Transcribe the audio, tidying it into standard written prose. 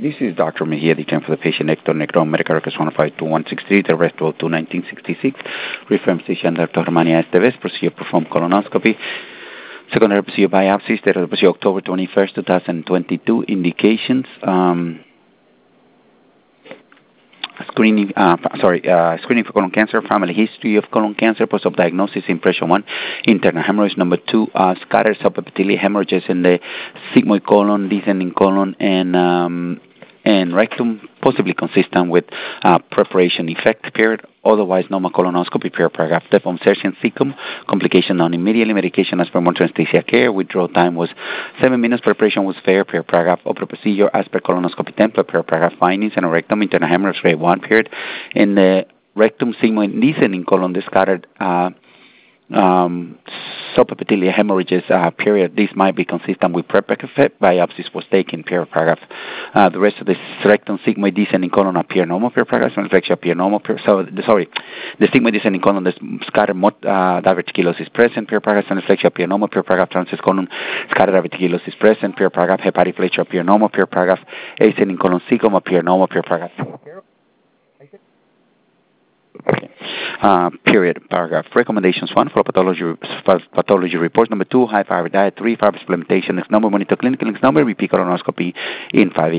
This is Dr. Mejia, the for the patient Hector Negron, Medical Records 152-163, the rest to 1966. Reference physician Dr. Mania Esteves, procedure performed colonoscopy. Secondary procedure biopsies, the procedure October 21st, 2022. Indications, screening for colon cancer, family history of colon cancer, post-op diagnosis, impression 1, internal hemorrhage, number 2, scattered subepithelial hemorrhages in the sigmoid colon, descending colon, and rectum, possibly consistent with preparation effect period, otherwise normal colonoscopy period, paragraph depth insertion cecum, complication non immediately, medication as per monitoring anesthesia care, withdrawal time was 7 minutes, preparation was fair, period, paragraph upper procedure as per colonoscopy template, period, paragraph findings, and a rectum, internal hemorrhage grade 1 period, in the rectum, sigmoid, descending colon, discarded subepithelial hemorrhages, period. This might be consistent with prep effect. Biopsies was taken, period, paragraph. The rest of the rectum, sigmoid, descending colon appear normal, period, paragraph. Infection appear normal, the sigmoid, descending colon, the scattered diverticulosis present, period, paragraph. And infection appear normal, period, paragraph. Transverse colon, scattered diverticulosis present, period, paragraph. Hepatic flexure appear normal, period, paragraph. Ascending colon, cecum appear normal, period, paragraph. Okay. Period. Paragraph. Recommendations: 1, for pathology reports. Number 2, high fiber diet. 3, fiber supplementation. Next number, monitor clinical. Next number, repeat colonoscopy in 5